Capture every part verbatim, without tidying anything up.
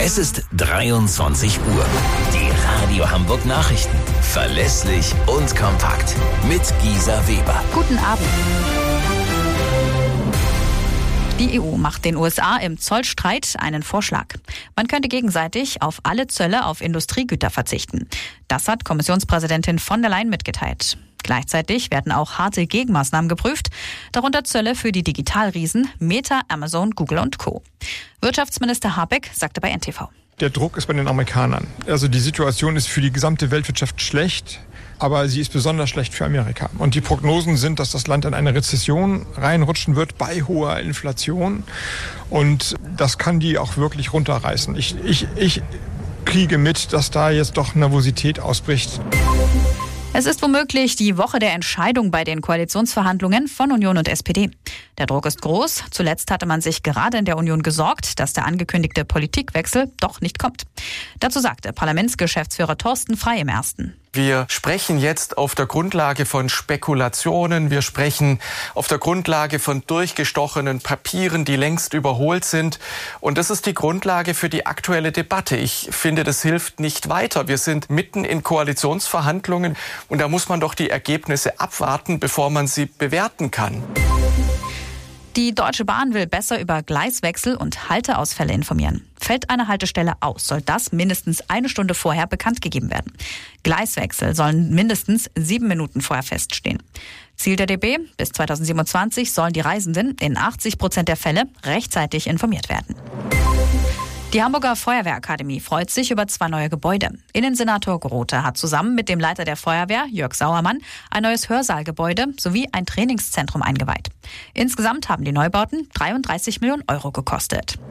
Es ist dreiundzwanzig Uhr. Die Radio Hamburg Nachrichten. Verlässlich und kompakt. Mit Gisa Weber. Guten Abend. Die E U macht den U S A im Zollstreit einen Vorschlag. Man könnte gegenseitig auf alle Zölle auf Industriegüter verzichten. Das hat Kommissionspräsidentin von der Leyen mitgeteilt. Gleichzeitig werden auch harte Gegenmaßnahmen geprüft, darunter Zölle für die Digitalriesen Meta, Amazon, Google und Co. Wirtschaftsminister Habeck sagte bei N T V. Der Druck ist bei den Amerikanern. Also die Situation ist für die gesamte Weltwirtschaft schlecht, aber sie ist besonders schlecht für Amerika. Und die Prognosen sind, dass das Land in eine Rezession reinrutschen wird bei hoher Inflation. Und das kann die auch wirklich runterreißen. Ich, ich, ich kriege mit, dass da jetzt doch Nervosität ausbricht. Es ist womöglich die Woche der Entscheidung bei den Koalitionsverhandlungen von Union und S P D. Der Druck ist groß. Zuletzt hatte man sich gerade in der Union gesorgt, dass der angekündigte Politikwechsel doch nicht kommt. Dazu sagte Parlamentsgeschäftsführer Thorsten Frey im Ersten. Wir sprechen jetzt auf der Grundlage von Spekulationen. Wir sprechen auf der Grundlage von durchgestochenen Papieren, die längst überholt sind. Und das ist die Grundlage für die aktuelle Debatte. Ich finde, das hilft nicht weiter. Wir sind mitten in Koalitionsverhandlungen und da muss man doch die Ergebnisse abwarten, bevor man sie bewerten kann. Die Deutsche Bahn will besser über Gleiswechsel und Halteausfälle informieren. Fällt eine Haltestelle aus, soll das mindestens eine Stunde vorher bekannt gegeben werden. Gleiswechsel sollen mindestens sieben Minuten vorher feststehen. Ziel der D B: bis zweitausendsiebenundzwanzig sollen die Reisenden in achtzig Prozent der Fälle rechtzeitig informiert werden. Die Hamburger Feuerwehrakademie freut sich über zwei neue Gebäude. Innensenator Grote hat zusammen mit dem Leiter der Feuerwehr, Jörg Sauermann, ein neues Hörsaalgebäude sowie ein Trainingszentrum eingeweiht. Insgesamt haben die Neubauten dreiunddreißig Millionen Euro gekostet.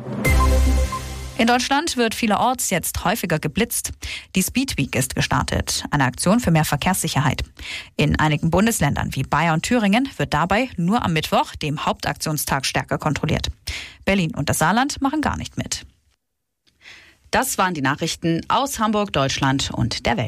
In Deutschland wird vielerorts jetzt häufiger geblitzt. Die Speed Week ist gestartet, eine Aktion für mehr Verkehrssicherheit. In einigen Bundesländern wie Bayern und Thüringen wird dabei nur am Mittwoch, dem Hauptaktionstag, stärker kontrolliert. Berlin und das Saarland machen gar nicht mit. Das waren die Nachrichten aus Hamburg, Deutschland und der Welt.